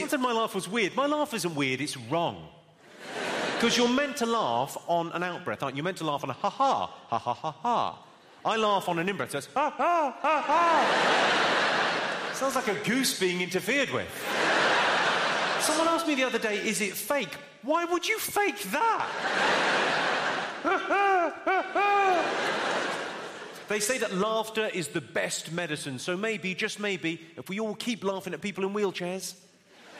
You said my laugh was weird. My laugh isn't weird, it's wrong. Because you're meant to laugh on an out-breath, aren't you? You're meant to laugh on a ha-ha, ha-ha-ha-ha. I laugh on an in-breath, so it's ha-ha-ha-ha. Sounds like a goose being interfered with. Someone asked me the other day, is it fake? Why would you fake that? They say that laughter is the best medicine, so maybe, just maybe, if we all keep laughing at people in wheelchairs...